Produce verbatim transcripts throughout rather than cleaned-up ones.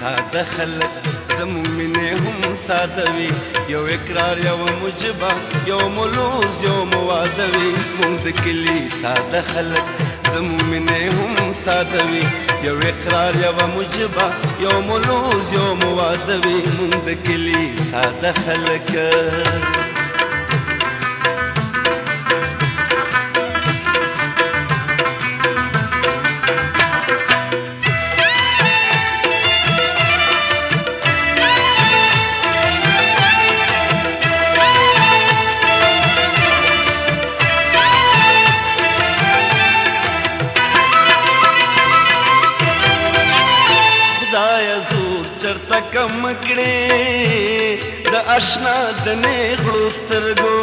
ساده خلک زمون مینې هم ساده وي یو اقرار یو مجبه یو ملوز یو مواده وي مونږ د کلي ساده خلک زمون مینې هم ساده وي یو اقرار یو مجبه یو ملوز یو مواده وي مونږ د کلي ساده خلک چرته کم کړې د آشنا د نیغړو سترګو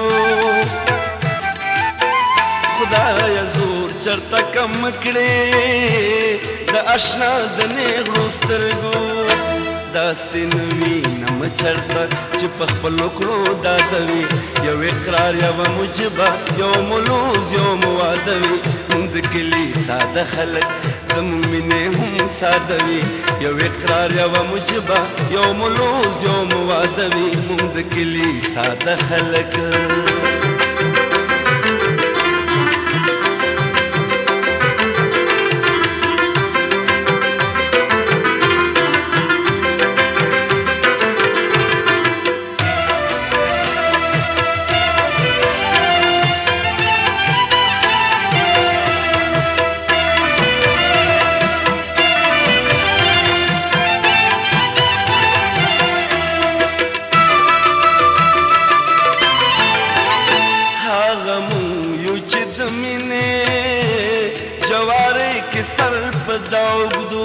خدایه زور چرته کم کړې د آشنا د نیغړو سترګو داسې نه وینم چرته چې په خپلو کړو داده وي یو اقرار یوه مجبه یو ملوز یو مواده وي مونږ د کلي ساده خلک زمون مینې هم ساده وي یو اقرار یوه مجبه یو ملوز یو مواده وي مونږ د کلي ساده خلک سر په داوګدو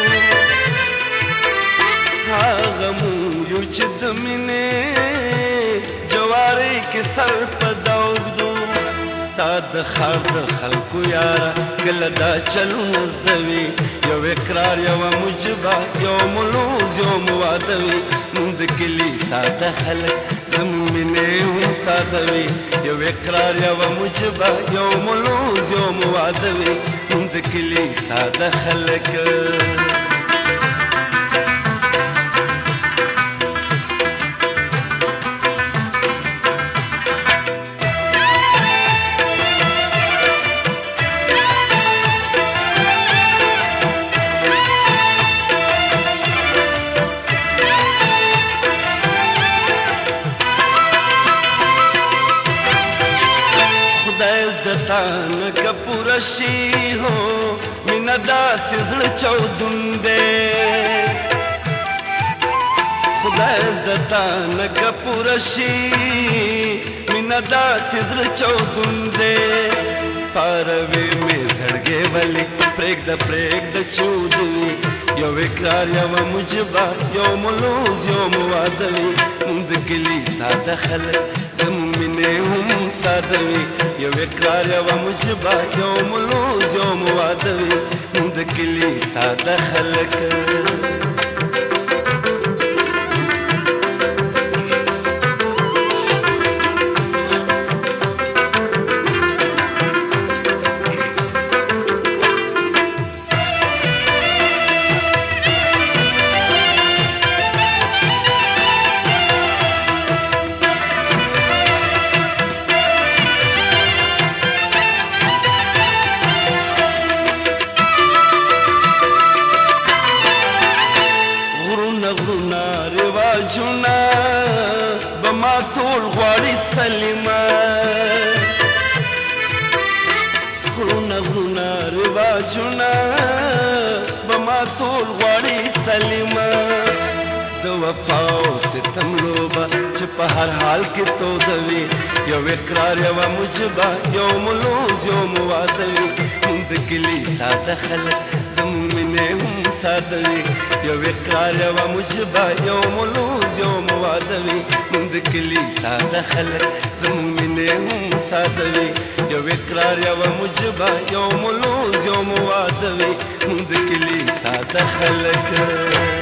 هغه مو یو چې د مینې جوارې کې سر په داوګدو ستا د ښار د خلکو یاره کله دا چلونه زده وي یو اقرار یوه مجبه یو ملوز یو مواده وي مونږ د کلي ساده خلک زمون مینې هم ساده وي یو اقرار یوه مجبه یو ملوز یو مواده وي مونږ د کلي ساده خلک دتان که پوره شي هو مینه داسې زړه چاودون دی خدای زدتان که پوره شي مینه داسې زړه چاودون دی پاروي مې زړګې ولې پرېږده پرېږده چودوي یو اقرار یوه مجبه یو ملوز یو مواده وي مونږ د کلي ساده خلک زمون مینې هم ساده وي یو اقرار یوه مجبه یو ملوز یو مواده وي مونږ د کلي ساده خلک رواجونه به ما ټول غواړي سلیمه غرونه غرونه رواجونه به ما ټول غواړي سلیمه د وفا او ستم لوبه چې په هر حال کې توده وي یو اقرار یوه مجبه یو ملوز یو مواده وي مونږ د کلي ساده خلک زمون مینې هم ساده وي یو اقرار یوه مجبه یو ملوز یو مواده وي مونږ د کلي ساده خلک زمون مینې هم ساده وي یو اقرار یوه مجبه یو ملوز یو مواده وي مونږ د کلي ساده خلک